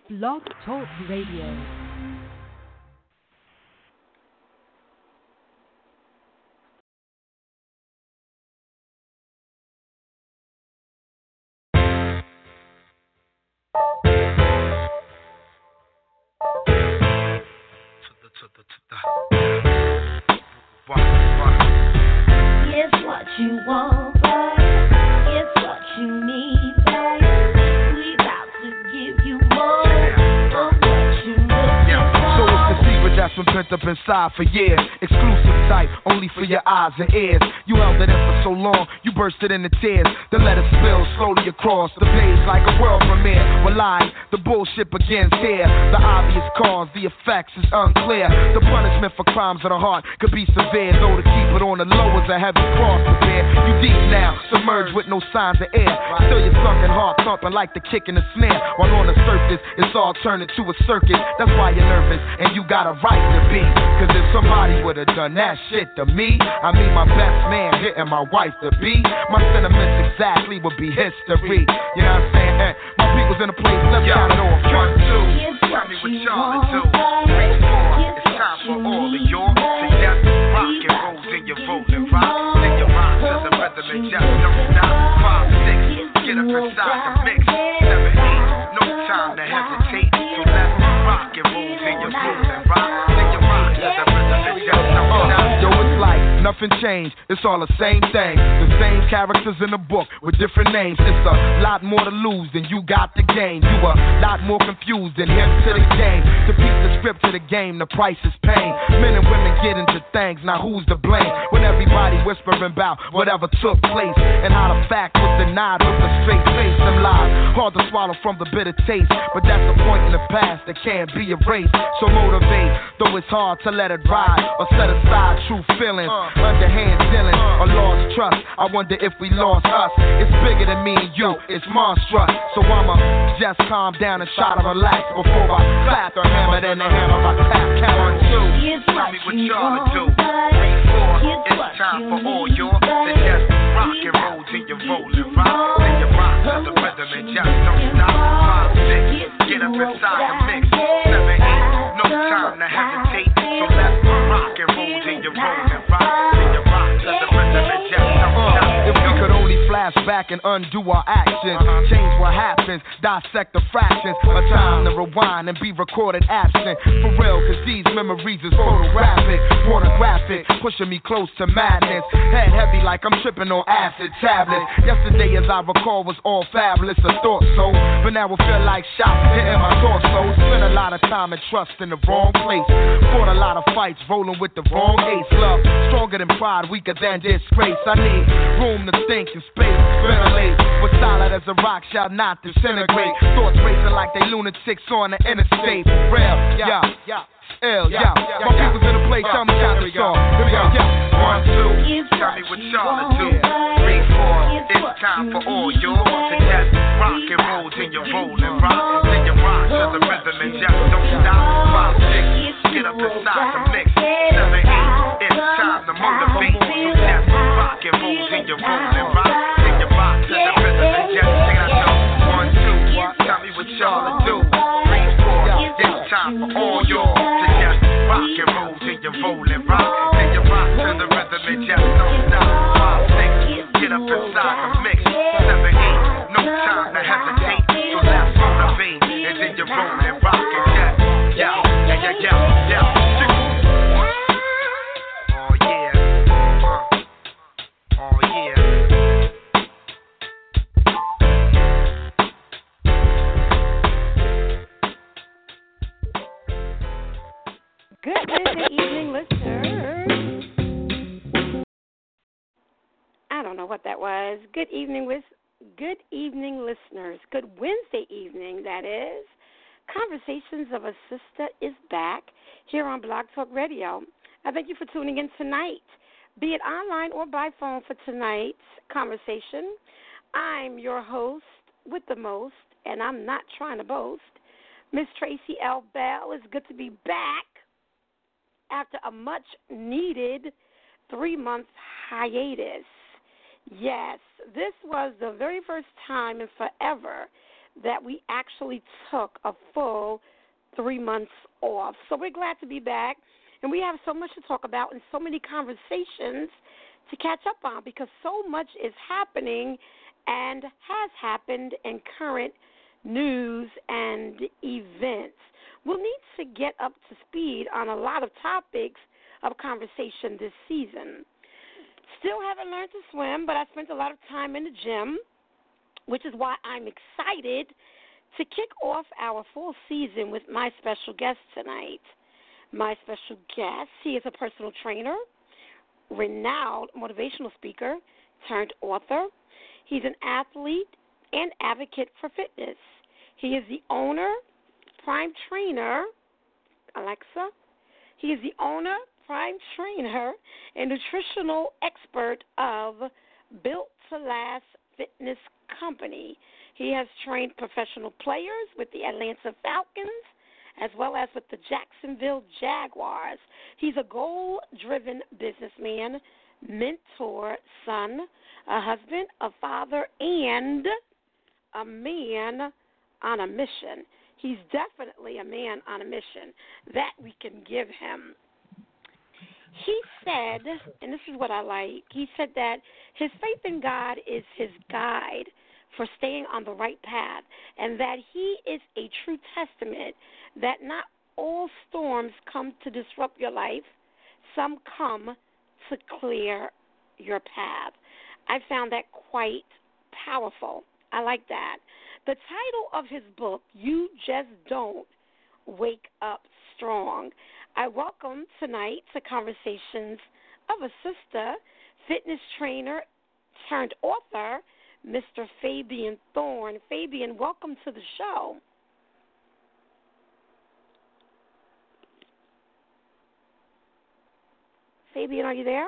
Blog Talk Radio. It's what you want, babe. It's what you need, babe. We about to give you more of what you looking for. So it's the secret that's been pent up inside for years. Exclusive type, only for your eyes and ears. You held it in for so long, you bursted into tears. Then let it spill slowly across the page like a world premiere. We're live, the bullshit begins here. The obvious cause, the effects is unclear. The punishment for crimes of the heart could be severe, though to keep it on the low is a heavy cross to bear. You deep now, submerged with no signs of air. Still your sunken heart thumping like the kick in the snare. While on the surface, it's all turned into a circus. That's why you're nervous, and you got a right to be. Cause if somebody would've done that shit to me, I mean my best man hitting my wife to be, my sentiments exactly would be history. You know what I'm saying? My people's in the place, let's count it off. 1, 2, tell me what y'all to do. 3, 4, it's time for all of your suggest rock and rolls in your rolling rock. Then your rock to the rhythm and just don't stop. 5, 6, get up inside the mix. 7, 8, no time to hesitate. So let's rock and rolls in your rolling rock. Then your rock to the rhythm and just don't stop. Yo, it's like nothing changed, it's all the same thing. The same characters in the book with different names. It's a lot more to lose than you got to gain. You a lot more confused than hip to the game. To beat the script to the game, the price is pain. Men and women get into things, now who's to blame? When everybody whispering about whatever took place, and how the fact was denied with a straight face. Them lies, hard to swallow from the bitter taste, but that's the point in the past that can't be erased. So motivate, though it's hard to let it ride, or set aside true feelings, underhand dealing, or lost trust. I wonder if we lost us. It's bigger than me and you, it's monstrous. So I'ma just calm down and try to relax before I clap the hammer, then the hammer I tap. Count 1, 2, tell me what y'all to do. 3, 4, it's time for all your suggest rock and rolls in your rolling rock. Then you rock to the rhythm and just don't stop. 5, 6, get up inside the mix. 7, 8, no time to hesitate. So let's rock and rolls in your rolling rock. Then you rock to the rhythm and just don't stop. If we could only flash back and undo our actions, change what happens, dissect the fractions. A time to rewind and be recorded absent. For real, cause these memories is photographic, pornographic, pushing me close to madness. Head heavy like I'm tripping on acid tablets. Yesterday, as I recall, was all fabulous, I thought so. But now it feel like shots hitting my torso. Spent a lot of time and trust in the wrong place. Fought a lot of fights, rolling with the wrong ace. Love, stronger than pride, weaker than disgrace. I need room to think and space, ventilate. But solid as a rock shall not disintegrate. Thoughts racing like they lunatics on the interstate. Real, yeah. Ill, yeah. My people's in the place, tell me count this off. Here we go, yeah. 1, 2, tell me what y'all to do. 3, 4, it's time for all your suggest rock and rolls in your rolling rock. Then you rock to the rhythm and just don't stop. 5, 6, get up inside the mix. 7, 8, it's time to motivate. So just rock and rolls in your rolling rock. Then you rock to the rhythm and just sing out your 1, 2, tell me what y'all to do. 3, 4, it's time for all your suggest rock and rolls in your rolling rock. Then you rock to the rhythm and just don't stop. 5, 6, get up inside the mix. 7, 8, no time to hesitate. So let's motivate. And then you rolling rock and just yeah. Oh yeah. Oh yeah. Good Wednesday evening, listeners. I don't know what that was. Good evening, listeners. Good Wednesday evening, that is. Conversations of a Sister is back here on Blog Talk Radio. I thank you for tuning in tonight, be it online or by phone for tonight's conversation. I'm your host with the most, and I'm not trying to boast, Miss Tracy L. Bell. It's good to be back after a much-needed 3-month hiatus. Yes, this was the very first time in forever that we actually took a full 3 months off. So we're glad to be back, and we have so much to talk about and so many conversations to catch up on because so much is happening and has happened in current news and events. We'll need to get up to speed on a lot of topics of conversation this season. Still haven't learned to swim, but I spent a lot of time in the gym, which is why I'm excited to kick off our full season with my special guest tonight. My special guest, he is a personal trainer, renowned motivational speaker turned author. He's an athlete and advocate for fitness. He is the owner, prime trainer, Alexa. He is the owner, prime trainer, and nutritional expert of Built to Last Fitness Company. He has trained professional players with the Atlanta Falcons as well as with the Jacksonville Jaguars. He's a goal-driven businessman, mentor, son, a husband, a father, and a man on a mission. He's definitely a man on a mission that we can give him. He said, and this is what I like, he said that his faith in God is his guide for staying on the right path, and that he is a true testament that not all storms come to disrupt your life. Some come to clear your path. I found that quite powerful. I like that. The title of his book, You Just Don't Wake Up Strong. I welcome tonight to Conversations of a Sister, fitness trainer turned author, Mr. Fabian Thorne. Fabian, welcome to the show. Fabian, are you there?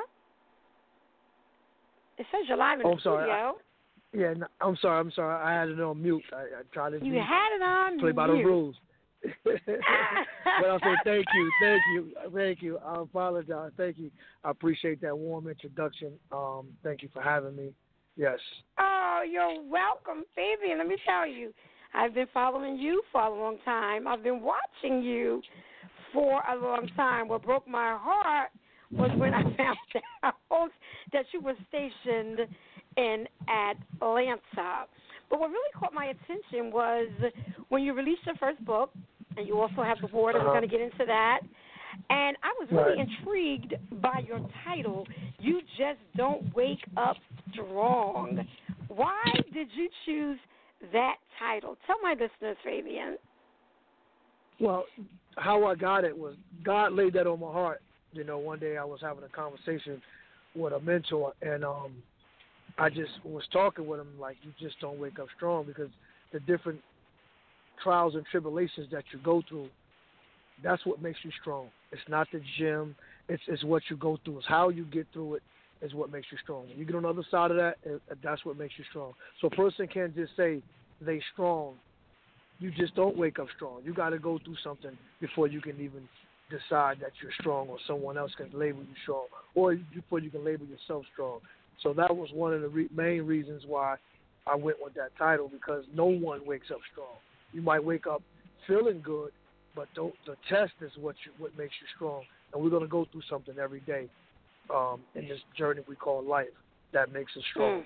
It says you're live in the studio. I'm sorry. I had it on mute. I tried to had it on play mute. by the rules. But I'll say thank you. I apologize. Thank you. I appreciate that warm introduction. Thank you for having me. Yes. Oh, you're welcome, Fabian. Let me tell you, I've been following you for a long time. I've been watching you for a long time. What broke my heart was when I found out that you were stationed in Atlanta. But what really caught my attention was when you released your first book, and you also have the board, and we're going to get into that. And I was really intrigued by your title, You Just Don't Wake Up Strong. Why did you choose that title? Tell my listeners, Fabian. Well, how I got it was God laid that on my heart. You know, one day I was having a conversation with a mentor, and I just was talking with him like, you just don't wake up strong, because the different trials and tribulations that you go through, that's what makes you strong. It's not the gym. It's what you go through. It's how you get through it is what makes you strong. When you get on the other side of that, that's what makes you strong. So a person can't just say they strong. You just don't wake up strong. You got to go through something before you can even decide that you're strong, or someone else can label you strong, or before you can label yourself strong. So that was one of the main reasons why I went with that title, because no one wakes up strong. You might wake up feeling good, but the test is what makes you strong. And we're going to go through something every day in this journey we call life that makes us strong.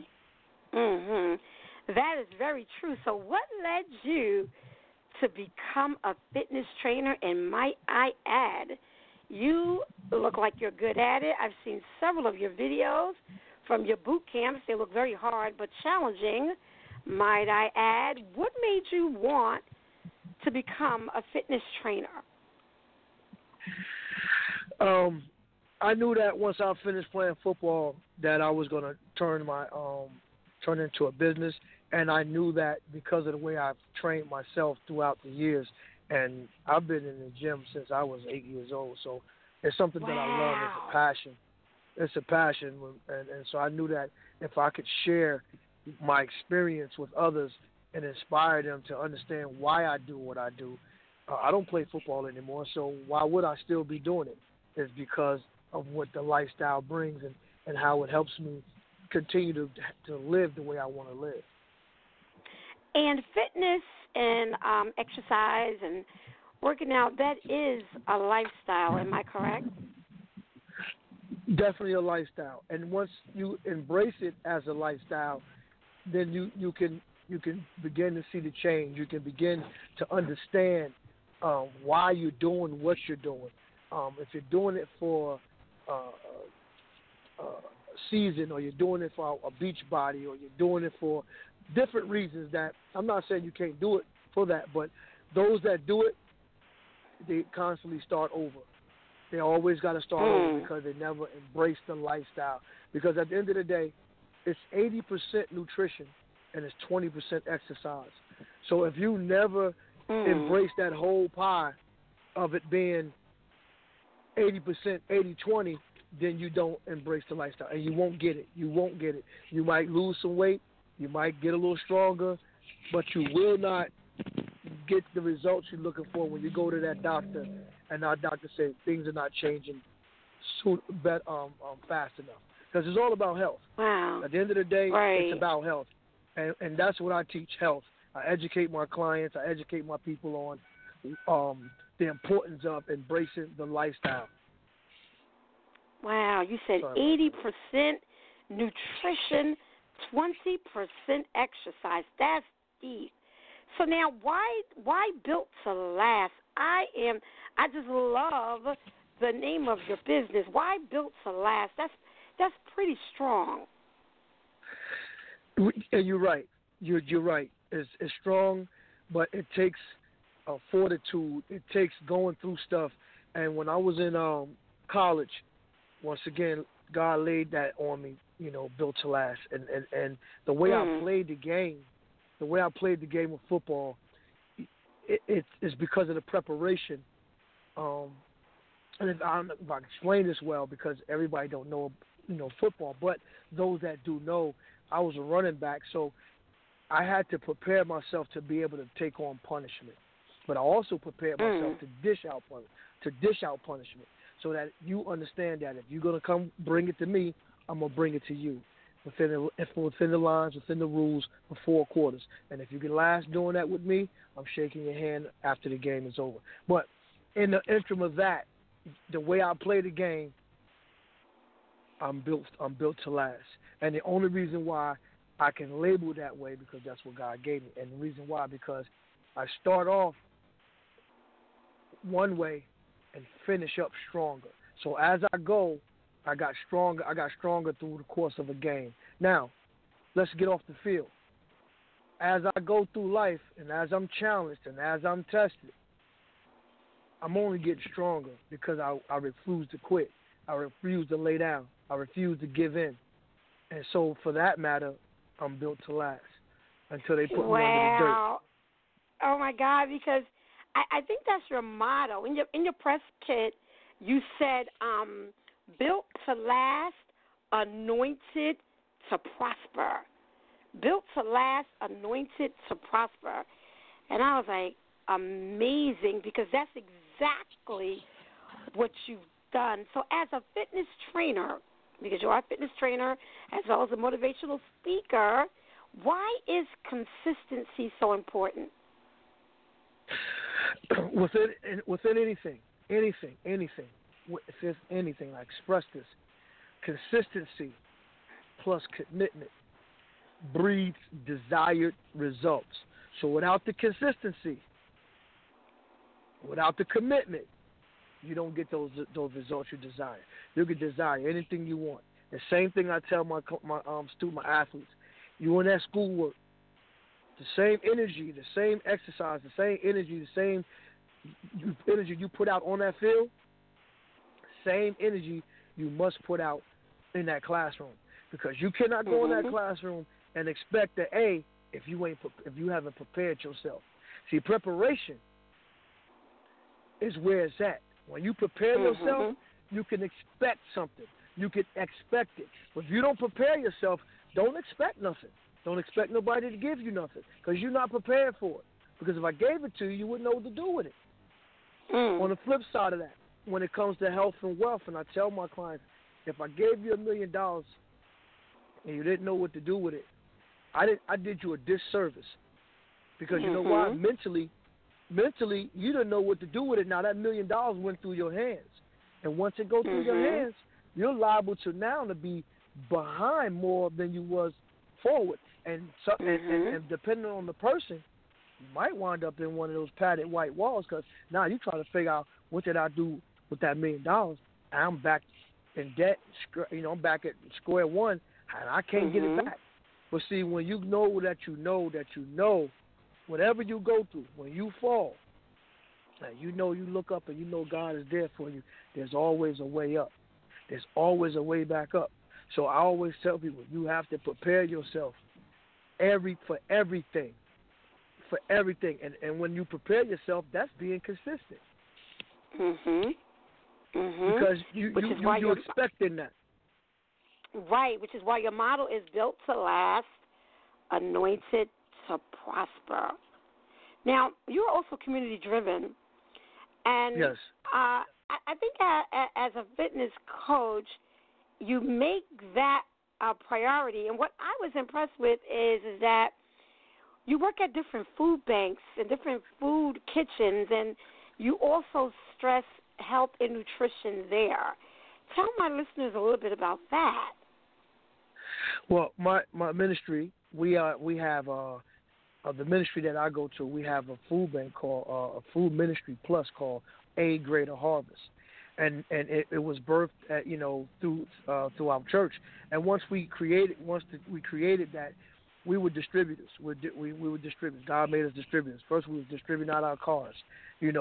That is very true. So what led you to become a fitness trainer? And might I add, you look like you're good at it. I've seen several of your videos from your boot camps. They look very hard but challenging, might I add. What made you want to become a fitness trainer? I knew that once I finished playing football that I was going to turn into a business, and I knew that because of the way I've trained myself throughout the years, and I've been in the gym since I was 8 years old, so it's something that I love. It's a passion. It's a passion, and so I knew that if I could share my experience with others and inspire them to understand why I do what I do. I don't play football anymore, so why would I still be doing it? It's because of what the lifestyle brings and how it helps me continue to live the way I want to live. And fitness and exercise and working out, that is a lifestyle. Am I correct? Definitely a lifestyle. And once you embrace it as a lifestyle, then you can begin to see the change. You can begin to understand why you're doing what you're doing. If you're doing it for a season, or you're doing it for a beach body, or you're doing it for different reasons, that I'm not saying you can't do it for that, but those that do it, they constantly start over. They always got to start over because they never embrace the lifestyle. Because at the end of the day, it's 80% nutrition and it's 20% exercise. So if you never embrace that whole pie of it being 80%, 80-20, then you don't embrace the lifestyle, and you won't get it. You won't get it. You might lose some weight. You might get a little stronger, but you will not get the results you're looking for when you go to that doctor, and our doctor says things are not changing fast enough. Because it's all about health. Wow. At the end of the day, right. It's about health. And that's what I teach, health. I educate my clients. I educate my people on the importance of embracing the lifestyle. Wow. You said 80% nutrition, 20% exercise. That's deep. So now, why Built to Last? I just love the name of your business. Why Built to Last? That's pretty strong. And you're right. You're right. It's strong, but it takes fortitude. It takes going through stuff. And when I was in college, once again, God laid that on me. Built to last. And the way I played the game. The way I played the game of football, it's because of the preparation. And I don't know if I can explain this well, because everybody don't know, football. But those that do know, I was a running back, so I had to prepare myself to be able to take on punishment. But I also prepared myself to dish out punishment, so that you understand that if you're gonna come bring it to me, I'm gonna bring it to you. Within the lines, within the rules, for 4 quarters. And if you can last doing that with me, I'm shaking your hand after the game is over. But in the interim of that, the way I play the game, I'm built to last. And the only reason why I can label that way, because that's what God gave me. And the reason why, because I start off one way and finish up stronger. So as I go, I got stronger through the course of a game. Now, let's get off the field. As I go through life, and as I'm challenged, and as I'm tested, I'm only getting stronger, because I refuse to quit. I refuse to lay down. I refuse to give in. And so, for that matter, I'm built to last until they put me under the dirt. Oh, my God, because I think that's your motto. In your press kit, you said, built to last, anointed to prosper. Built to last, anointed to prosper. And I was like, amazing, because that's exactly what you've done. So as a fitness trainer, because you are a fitness trainer as well as a motivational speaker, why is consistency so important? Within anything. If there's anything, I express this. Consistency plus commitment breeds desired results. So without the consistency, without the commitment, you don't get those results you desire. You can desire anything you want. The same thing I tell my athletes. You in that schoolwork, the same energy, the same exercise, the same energy, the same energy you put out on that field, same energy you must put out in that classroom, because you cannot go in that classroom and expect the A if you haven't prepared yourself. See, preparation is where it's at. When you prepare yourself, you can expect something. You can expect it. But if you don't prepare yourself, don't expect nothing. Don't expect nobody to give you nothing, because you're not prepared for it. Because if I gave it to you, you wouldn't know what to do with it. On the flip side of that, when it comes to health and wealth, and I tell my clients, if I gave you $1 million and you didn't know what to do with it, I did you a disservice. because you know why? Mentally, you don't know what to do with it. Now that $1 million went through your hands, and once it goes through your hands, you're liable to now to be behind more than you was forward. And so, and depending on the person, you might wind up in one of those padded white walls because now you're trying to figure out what did I do with that $1 million. I'm back in debt. You know, I'm back at square one, and I can't get it back. But see, when you know that you know, whatever you go through, when you fall, and you know you look up and you know God is there for you, there's always a way up. There's always a way back up. So I always tell people, you have to prepare yourself for everything. And when you prepare yourself, that's being consistent. Because you're expecting that. Right, which is why your model is built to last, anointed to prosper. Now, you're also community driven, and yes. I think as a fitness coach, you make that a priority. And what I was impressed with is that you work at different food banks and different food kitchens, and you also stress health and nutrition there. Tell my listeners a little bit about that. Well, my ministry, we have the ministry that I go to. We have a food bank called a Food Ministry Plus called A Greater Harvest, and it was birthed at, through our church. And once we created that, we were distributors. We were distributors. God made us distributors. First, we were distributing out our cars, and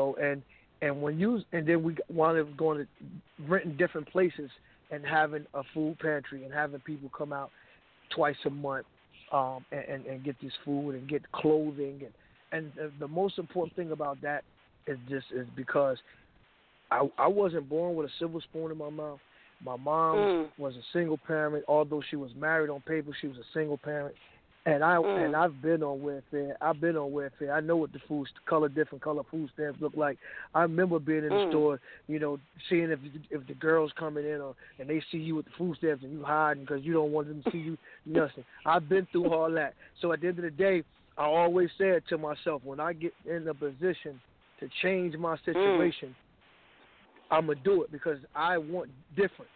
then we wound up going to renting different places and having a food pantry and having people come out twice a month and get this food and get clothing and the most important thing about that is because I wasn't born with a silver spoon in my mouth. My mom was a single parent, although she was married on paper. She was a single parent, and I've been on welfare. I know what the different color food stamps look like. I remember being in the store, seeing if the girls coming in and they see you with the food stamps and you hiding because you don't want them to see you. Nothing. I've been through all that. So at the end of the day, I always said to myself, when I get in a position to change my situation, I'm gonna do it because I want different.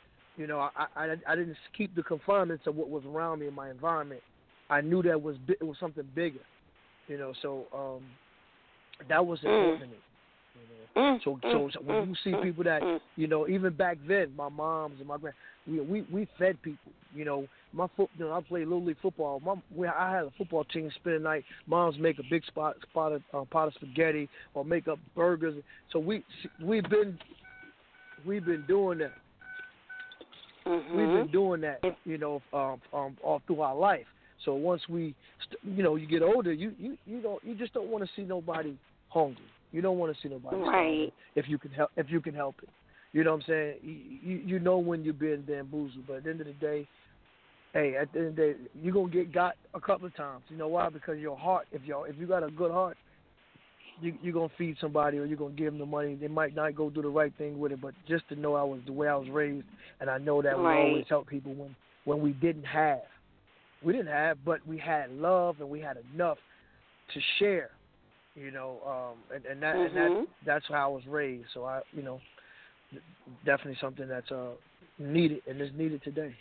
I didn't keep the confinements of what was around me in my environment. I knew that it was something bigger, So that was important to me. So when you see people that even back then, my moms and my grand, we fed people. I played little league football. I had a football team spend the night. Moms make a big pot of spaghetti or make up burgers. So we've been doing that. We've been doing that, all through our life. So once you get older, you just don't want to see nobody hungry. You don't want to see nobody starving if you can help it. You know what I'm saying? You know when you're being bamboozled, but at the end of the day, you're gonna get got a couple of times. You know why? Because your heart, if you got a good heart, you're gonna feed somebody or you're gonna give them the money. They might not go do the right thing with it, but just to know the way I was raised, and I know that we always help people when we didn't have. We didn't have, but we had love and we had enough to share, and that's how I was raised. So I, definitely something that's needed and is needed today.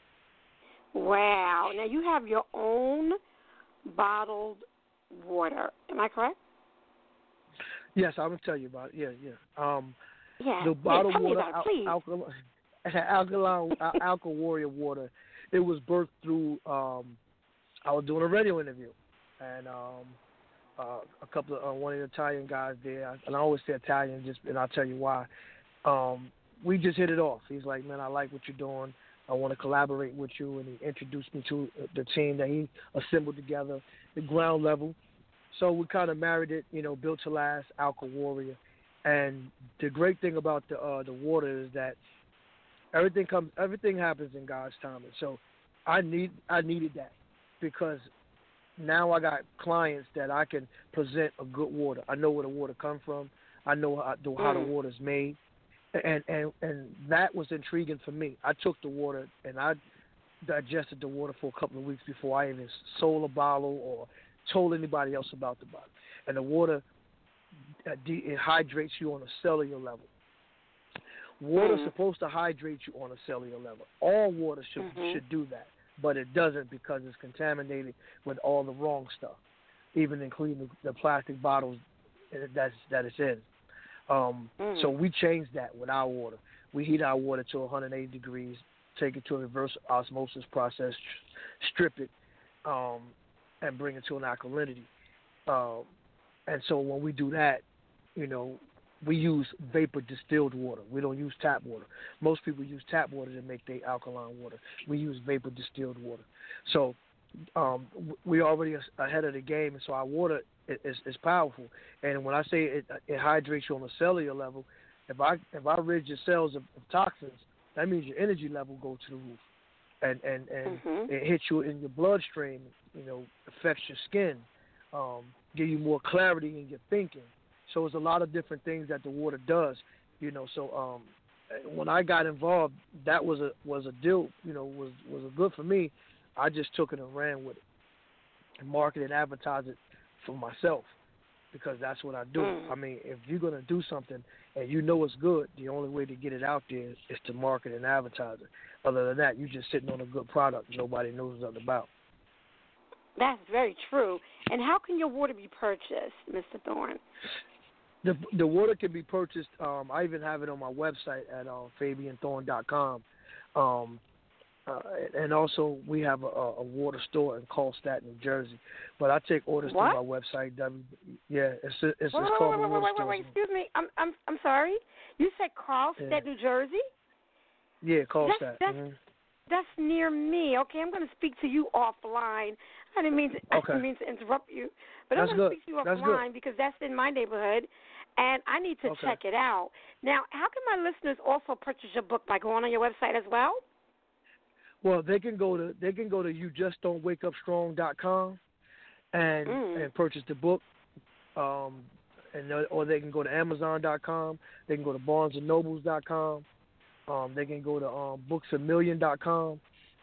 Wow! Now you have your own bottled water. Am I correct? Yes, I'm gonna tell you about it. Yeah. The bottled water, please. Alka Warrior water. It was birthed through. I was doing a radio interview, and a couple of one of the Italian guys there, and I always say Italian, and I'll tell you why. We just hit it off. He's like, man, I like what you're doing. I want to collaborate with you, and he introduced me to the team that he assembled together, the ground level. So we kind of married it, built to last, Alka Warrior. And the great thing about the water is that everything happens in God's timing. So I needed that because now I got clients that I can present a good water. I know where the water comes from. I know how the water's made. And that was intriguing for me. I took the water and I digested the water for a couple of weeks before I even sold a bottle or told anybody else about the body. And the water, it hydrates you on a cellular level. Water's supposed to hydrate you on a cellular level. All water should do that, but it doesn't because it's contaminated with all the wrong stuff, even including the plastic bottles that it's in. So we changed that with our water. We heat our water to 180 degrees, take it to a reverse osmosis process, strip it, and bring it to an alkalinity. And so when we do that, we use vapor distilled water. We don't use tap water. Most people use tap water to make their alkaline water. We use vapor distilled water. So we're already ahead of the game, and so our water is powerful. And when I say it hydrates you on a cellular level, if I rid your cells of toxins, that means your energy level goes to the roof, and it hits you in your bloodstream. Affects your skin, give you more clarity in your thinking. So it's a lot of different things that the water does. So when I got involved, that was a deal. Was a good for me. I just took it and ran with it, and marketed and advertised it for myself, because that's what I do. I mean, if you're gonna do something and it's good, the only way to get it out there is to market and advertise it. Other than that, you're just sitting on a good product nobody knows nothing about. That's very true. And how can your water be purchased, Mr. Thorne? The water can be purchased. I even have it on my website at FabianThorne.com. And also we have a water store in Carlstadt, New Jersey. But I take orders through my website. It's called the Water Store. Wait, excuse me. I'm sorry. You said Carlstadt, New Jersey? Yeah, Carlstadt. That's near me. Okay, I'm going to speak to you offline. I didn't mean to interrupt you, but I'm going to speak to you offline because that's in my neighborhood, and I need to check it out. Now, how can my listeners also purchase your book by going on your website as well? Well, they can go to youjustdon'twakeupstrong.com and purchase the book, or they can go to Amazon.com. They can go to BarnesandNobles.com. They can go to booksamillion.com.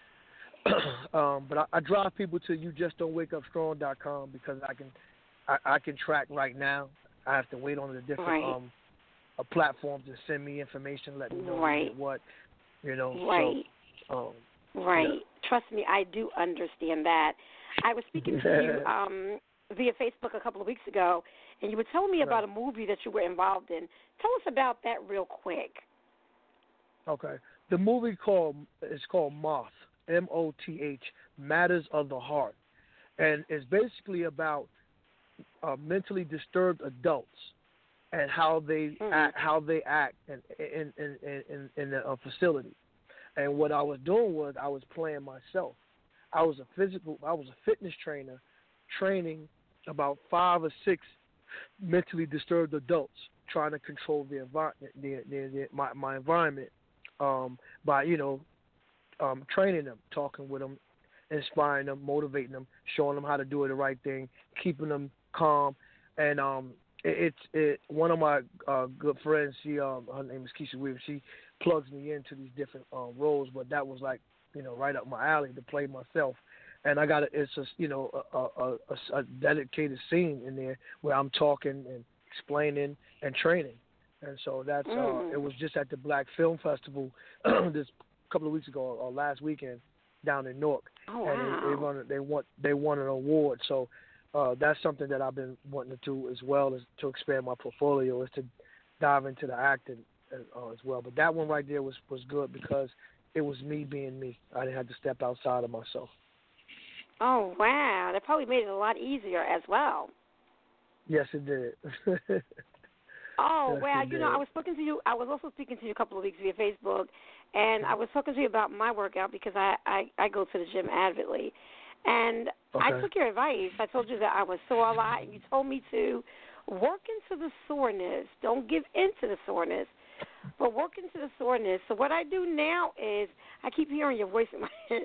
But I drive people to youjustdon'twakeupstrong.com because I can track right now. I have to wait on the different platforms to send me information, let me know what, Right. So, right. Yeah. Trust me, I do understand that. I was speaking to you via Facebook a couple of weeks ago, and you were telling me about a movie that you were involved in. Tell us about that real quick. Okay. The movie is called Moth, M-O-T-H, Matters of the Heart. And it's basically about mentally disturbed adults and how they act in a facility. And what I was doing was I was playing myself. I was a fitness trainer training about 5 or 6 mentally disturbed adults, trying to control the environment, my environment, by training them, talking with them, inspiring them, motivating them, showing them how to do the right thing, keeping them calm. And one of my good friends, her name is Keisha Williams. She plugs me into these different roles, but that was like right up my alley to play myself. And I got it's a dedicated scene in there where I'm talking and explaining and training. And so that's it was just at the Black Film Festival this couple of weeks ago or last weekend down in Newark. Oh, wow. And they won an award. So that's something that I've been wanting to do as well, as to expand my portfolio, is to dive into the acting as well. But that one right there was good because it was me being me. I didn't have to step outside of myself. Oh, wow. That probably made it a lot easier as well. Yes, it did. Oh, yes, wow. I was speaking to you. I was also speaking to you a couple of weeks via Facebook, and I was talking to you about my workout because I go to the gym avidly. And I took your advice. I told you that I was sore a lot, and you told me to work into the soreness. Don't give in to the soreness, but work into the soreness. So what I do now is I keep hearing your voice in my head.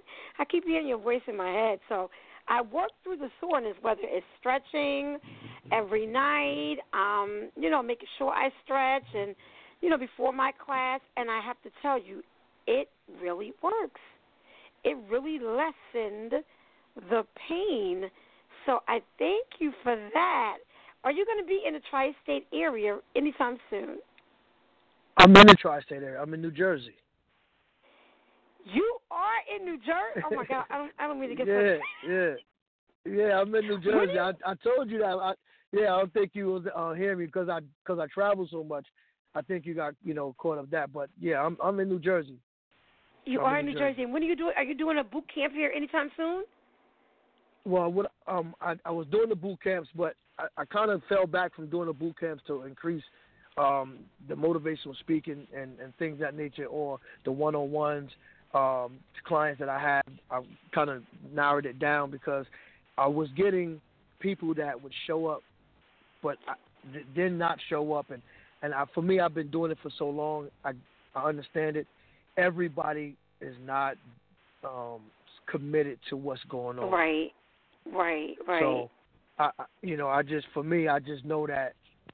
So I work through the soreness, whether it's stretching every night, making sure I stretch, and, before my class. And I have to tell you, it really works. It really lessened the pain So I thank you for that. Are you going to be in the tri-state area anytime soon? I'm in the tri-state area. I'm in New Jersey. You are in New Jersey? Oh, my God. I don't mean to get Yeah, I'm in New Jersey. I told you that. I don't think you was hearing me because I travel so much. I think you got, caught up that. But, yeah, I'm in New Jersey. You are in New Jersey. And when are you doing? Are you doing a boot camp here anytime soon? Well, I was doing the boot camps, but I kind of fell back from doing the boot camps to increase the motivational speaking and things of that nature, or the one-on-ones. Clients that I had, I kind of narrowed it down because I was getting people that would show up, but did not show up. And for me, I've been doing it for so long. I understand it. Everybody is not committed to what's going on. Right. So, I just know that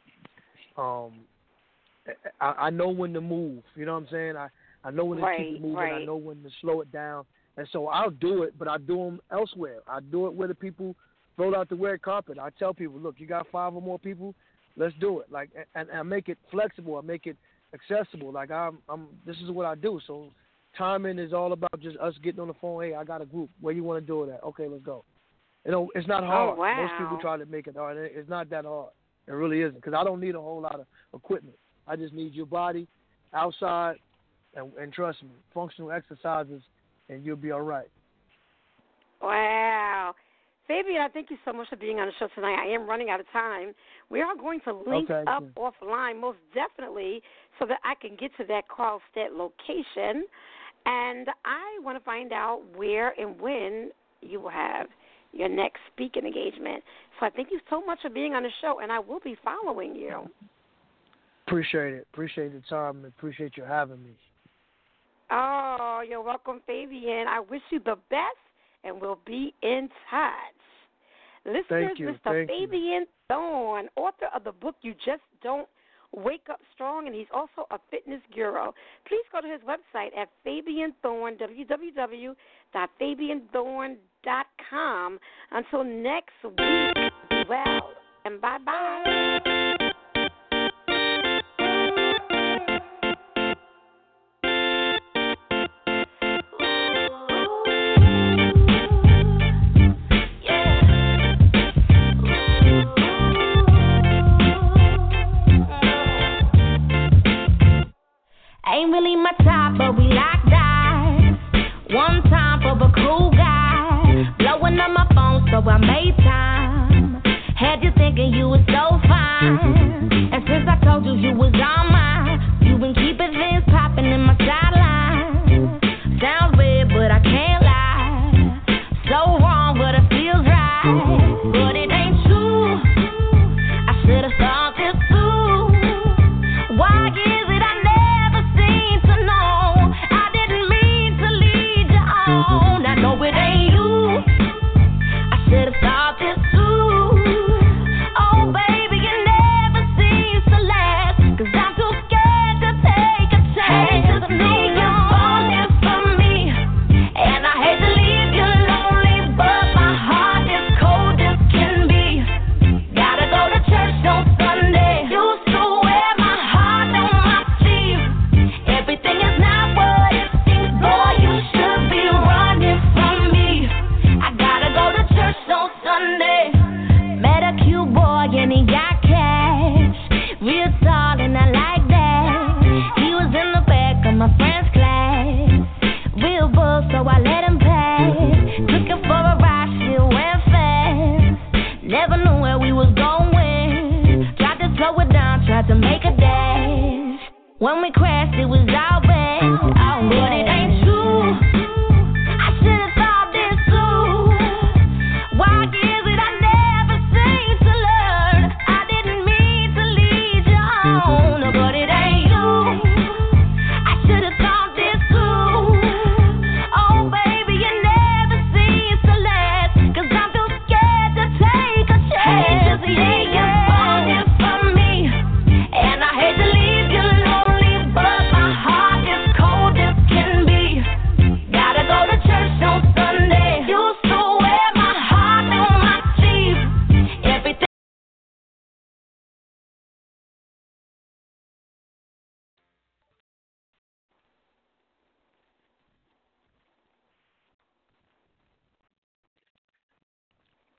I know when to move. You know what I'm saying? I know when to keep it moving. Right. I know when to slow it down. And so I'll do it, but I do them elsewhere. I do it where the people roll out the red carpet. I tell people, look, you got 5 or more people, let's do it. Like, and I make it flexible. I make it accessible. Like this is what I do. So timing is all about just us getting on the phone. Hey, I got a group. Where you want to do it at? Okay, let's go. It's not hard. Oh, wow. Most people try to make it hard. It's not that hard. It really isn't, because I don't need a whole lot of equipment. I just need your body outside, and trust me, functional exercises, and you'll be all right. Wow. Fabian, I thank you so much for being on the show tonight. I am running out of time. We are going to link up offline, most definitely, so that I can get to that Carlstead location. And I want to find out where and when you will have your next speaking engagement. So I thank you so much for being on the show, and I will be following you. Appreciate it. Appreciate the time, and appreciate you having me. Oh, you're welcome, Fabian. I wish you the best, and we'll be in touch. Listeners, Thank you. Mr. Fabian Thorn, author of the book You Just Don't Wake Up Strong, and he's also a fitness guru. Please go to his website at Fabian Thorn, www.fabianthorn.com. Until next week, be well, and bye-bye. Ain't really my type, but we locked eyes. One time for the cool guy, blowing up my phone so I made time. Had you thinking you was so fine, and since I told you you was on mine, you been keeping things popping in my sideline. Sounds weird, but I can't lie. So wrong, but it feels right. But it ain't true. I should've thought this through. Why is it I never seem to know? I didn't mean to lead you on. I know it ain't you. I should've thought this through. Oh baby, it never seems to last, 'cause I'm too scared to take a chance. Hate to see you falling from me, and I hate to leave you lonely, but my heart is cold as can be. Gotta go to church on Sunday. Used to wear my heart on my sleeve. Everything is not what it seems. Boy, you should be running from me. I gotta go to church on Sunday. Met a cute boy and he got cash. Real tall and I like that. He was in the back of my friend's class. Real bull, so I let him pass. Looking for a ride, shit went fast. Never knew where we was going. Tried to slow it down, tried to make a dash. When we crashed, it was all bad. Oh, but it ain't